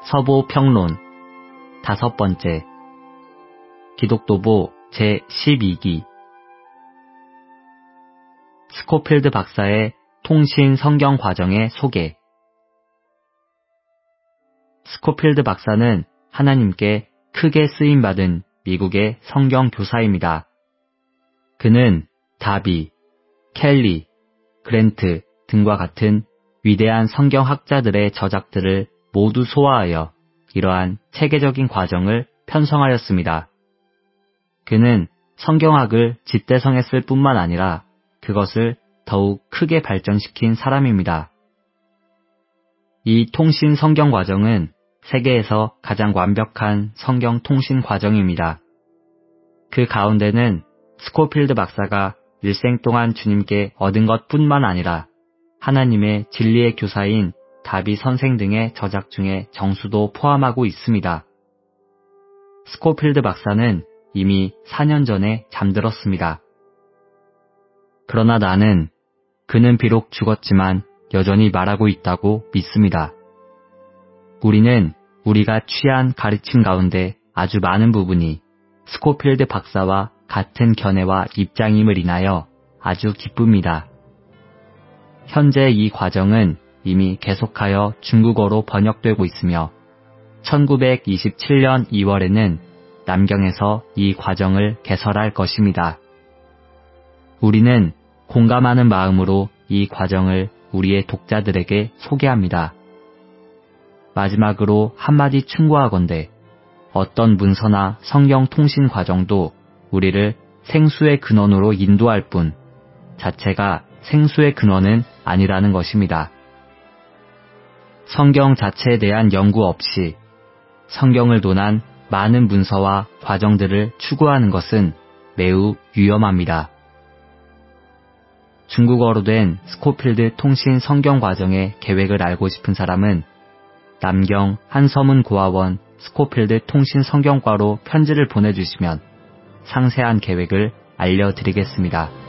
서보평론 5번째 기독도보 제12기 스코필드 박사의 통신 성경 과정의 소개. 스코필드 박사는 하나님께 크게 쓰임받은 미국의 성경 교사입니다. 그는 다비, 켈리, 그랜트 등과 같은 위대한 성경학자들의 저작들을 모두 소화하여 이러한 체계적인 과정을 편성하였습니다. 그는 성경학을 집대성했을 뿐만 아니라 그것을 더욱 크게 발전시킨 사람입니다. 이 통신 성경 과정은 세계에서 가장 완벽한 성경 통신 과정입니다. 그 가운데는 스코필드 박사가 일생 동안 주님께 얻은 것뿐만 아니라 하나님의 진리의 교사인 다비 선생 등의 저작 중에 정수도 포함하고 있습니다. 스코필드 박사는 이미 4년 전에 잠들었습니다. 그러나 나는 그는 비록 죽었지만 여전히 말하고 있다고 믿습니다. 우리는 우리가 취한 가르침 가운데 아주 많은 부분이 스코필드 박사와 같은 견해와 입장임을 인하여 아주 기쁩니다. 현재 이 과정은 이미 계속하여 중국어로 번역되고 있으며 1927년 2월에는 남경에서 이 과정을 개설할 것입니다. 우리는 공감하는 마음으로 이 과정을 우리의 독자들에게 소개합니다. 마지막으로 한마디 충고하건대 어떤 문서나 성경 통신 과정도 우리를 생수의 근원으로 인도할 뿐 자체가 생수의 근원은 아니라는 것입니다. 성경 자체에 대한 연구 없이 성경을 논한 많은 문서와 과정들을 추구하는 것은 매우 위험합니다. 중국어로 된 스코필드 통신 성경 과정의 계획을 알고 싶은 사람은 남경 한서문 고아원 스코필드 통신 성경과로 편지를 보내주시면 상세한 계획을 알려드리겠습니다.